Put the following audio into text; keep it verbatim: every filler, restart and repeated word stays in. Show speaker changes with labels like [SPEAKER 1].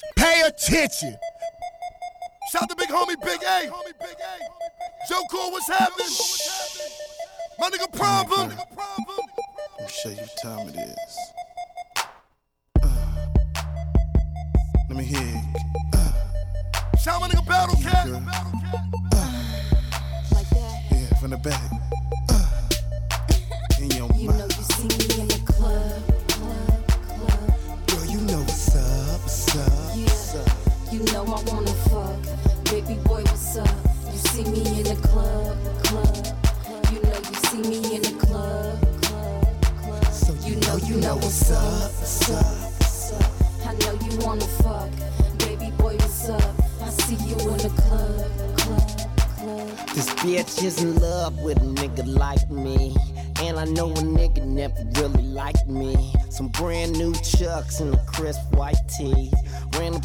[SPEAKER 1] Pay attention. Shout to big homie Big A. Joe Cool, what's happening? My nigga Problem.
[SPEAKER 2] Let me show you what time it is. Uh, let me hear it. Uh,
[SPEAKER 1] Shout my nigga Battle Cat.
[SPEAKER 2] Uh,
[SPEAKER 3] Like that.
[SPEAKER 2] yeah, from the back. Uh, in your
[SPEAKER 3] You
[SPEAKER 2] mind.
[SPEAKER 3] know you see me in the club, club, club.
[SPEAKER 2] Girl, you know what's up, what's up, what's up.
[SPEAKER 3] Yeah, you know I wanna fuck. Baby boy, what's up? You see me in the club, club. You know you see me in the club, club, club.
[SPEAKER 2] So
[SPEAKER 3] You know you know what's up, what's up, what's up. I know you wanna fuck. Baby boy, what's up? I see you in the club, club, club.
[SPEAKER 4] This bitch is in love with a nigga like me. And I know a nigga never really liked me. Some brand new Chucks and a crisp white tee. Ran